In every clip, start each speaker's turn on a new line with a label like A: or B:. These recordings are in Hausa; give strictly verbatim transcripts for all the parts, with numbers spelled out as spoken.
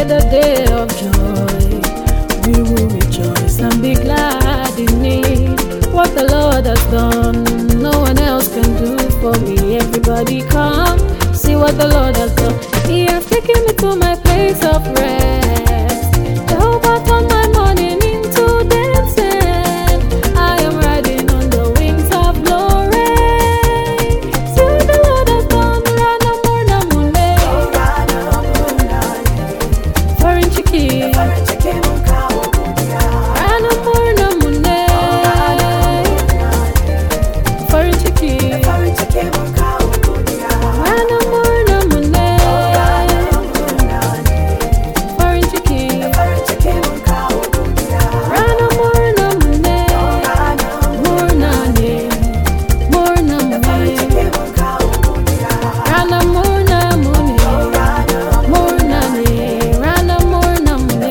A: day, the day of joy. We will rejoice and be glad in it. What the Lord has done, no one else can do for me. Everybody come, see what the Lord has done. He has taken me to my place of rest. Jehovah turned my morning into dancing. I am riding on the wings of glory. See what the Lord has done. Rana murna mune, foreign chicken. Rana murna mune, foreign chicken. Rana murna mune, foreign chicken. Rana murna mune, murna ne, murna mune. Rana murna mune, murna ne, rana murna mune.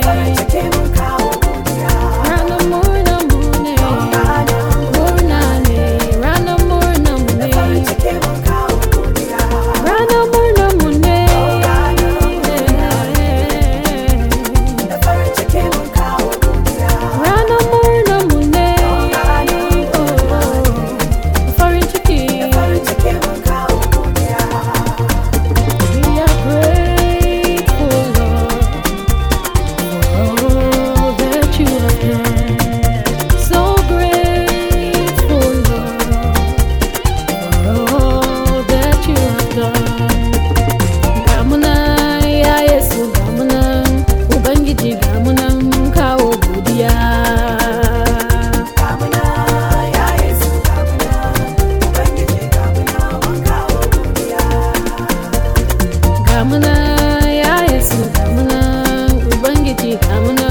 A: Rana murna mune, murna ne, rana murna mune. Rana murna mune, Rana murna mune, oh, foreign chicken. We are grateful, Lord, for all that you have done. So grateful, Lord, for all that you have done. Gamuna ya Yesu, gamuna Ubangiji, gamuna mun kawo godiya. Gamuna ya Yesu, gamuna Ubangiji, gamuna mun kawo godiya. Gamuna ya Yesu, gamuna Ubangiji, gamuna